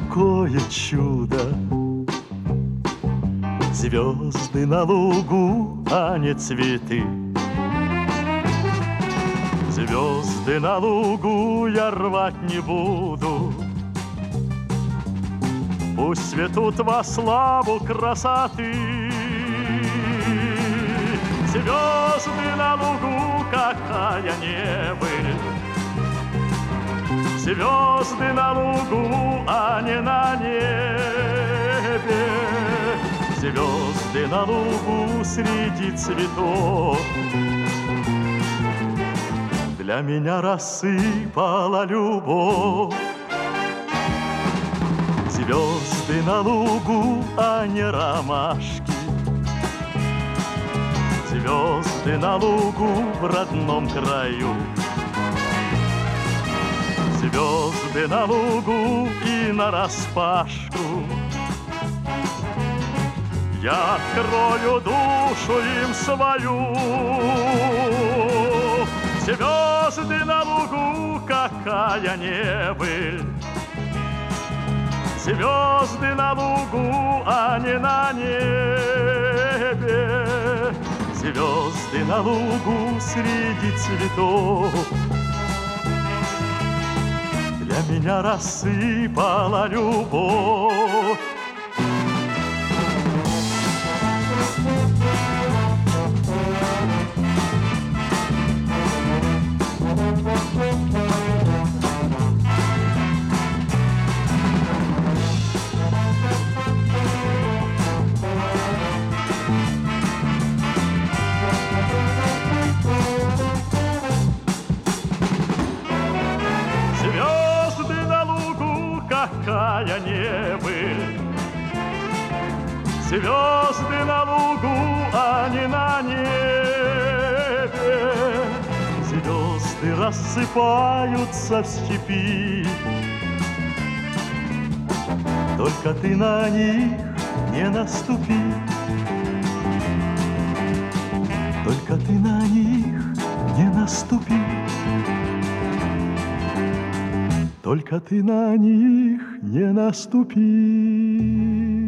какое чудо! Звезды на лугу, а не цветы. Звезды на лугу я рвать не буду. Пусть светут во славу красоты. Звезды на лугу, какая небыль. Звезды на лугу, а не на небе. Звезды на лугу среди цветов для меня рассыпала любовь. Звезды на лугу, а не ромашки. Звезды на лугу в родном краю. Звезды на лугу и нараспашку. Я открою душу им свою. Звезды на лугу, какая небыль. Звезды на лугу, а не на небе. Звезды на лугу среди цветов для меня рассыпала любовь. Звезды на лугу, какая небыль. Звезды на лугу, а не на небе. Звезды рассыпаются в степи. Только ты на них не наступи. Только ты на них не наступи. Только ты на них не наступи.